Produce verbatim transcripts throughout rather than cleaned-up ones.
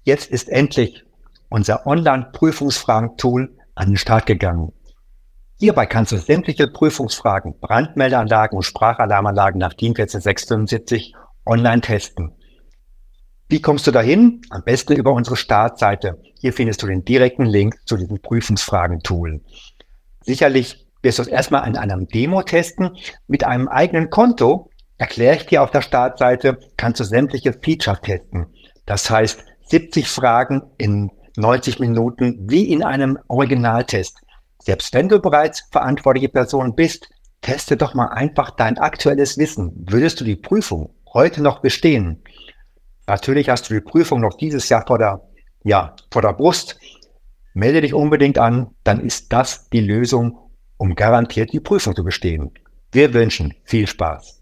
Jetzt ist endlich unser Online-Prüfungsfragen-Tool an den Start gegangen. Hierbei kannst du sämtliche Prüfungsfragen, Brandmeldeanlagen und Sprachalarmanlagen nach DIN eins vier sechs fünf online testen. Wie kommst du dahin? Am besten über unsere Startseite. Hier findest du den direkten Link zu diesem Prüfungsfragen-Tool. Sicherlich wirst du es erstmal in einem Demo testen. Mit einem eigenen Konto, erkläre ich dir auf der Startseite, kannst du sämtliche Features testen. Das heißt, siebzig Fragen in neunzig Minuten wie in einem Originaltest. Selbst wenn du bereits verantwortliche Person bist, teste doch mal einfach dein aktuelles Wissen. Würdest du die Prüfung heute noch bestehen? Natürlich hast du die Prüfung noch dieses Jahr vor der, ja, vor der Brust. Melde dich unbedingt an, dann ist das die Lösung, um garantiert die Prüfung zu bestehen. Wir wünschen viel Spaß.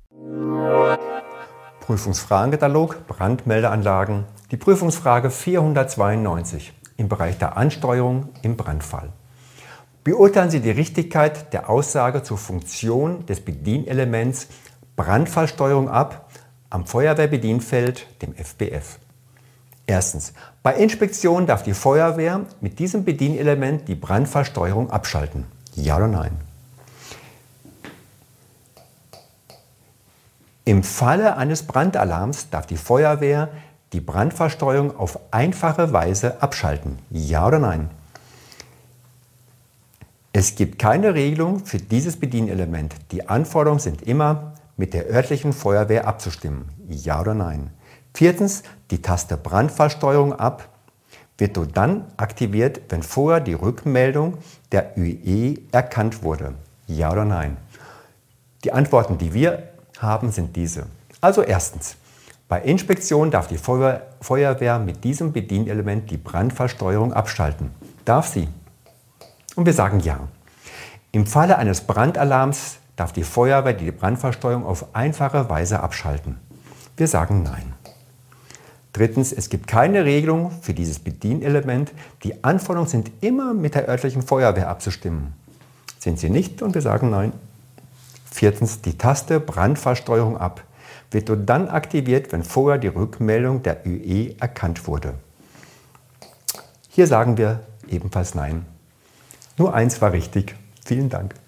Prüfungsfragenkatalog, Brandmeldeanlagen, die Prüfungsfrage vierhundertzweiundneunzig im Bereich der Ansteuerung im Brandfall. Beurteilen Sie die Richtigkeit der Aussage zur Funktion des Bedienelements Brandfallsteuerung ab am Feuerwehrbedienfeld, dem F B F. Erstens. Bei Inspektion darf die Feuerwehr mit diesem Bedienelement die Brandfallsteuerung abschalten. Ja oder nein? Im Falle eines Brandalarms darf die Feuerwehr die Brandfallsteuerung auf einfache Weise abschalten. Ja oder nein? Es gibt keine Regelung für dieses Bedienelement. Die Anforderungen sind immer mit der örtlichen Feuerwehr abzustimmen. Ja oder nein? Viertens, die Taste Brandfallsteuerung ab wird nur dann aktiviert, wenn vorher die Rückmeldung der Ü E erkannt wurde. Ja oder nein? Die Antworten, die wir haben, sind diese. Also erstens, bei Inspektion darf die Feuer, Feuerwehr mit diesem Bedienelement die Brandfallsteuerung abschalten. Darf sie? Und wir sagen ja. Im Falle eines Brandalarms darf die Feuerwehr die Brandfallsteuerung auf einfache Weise abschalten. Wir sagen nein. Drittens, es gibt keine Regelung für dieses Bedienelement. Die Anforderungen sind immer mit der örtlichen Feuerwehr abzustimmen. Sind sie nicht? Und wir sagen nein. Viertens, die Taste Brandfallsteuerung ab wird nur dann aktiviert, wenn vorher die Rückmeldung der Ü E erkannt wurde. Hier sagen wir ebenfalls nein. Nur eins war richtig. Vielen Dank.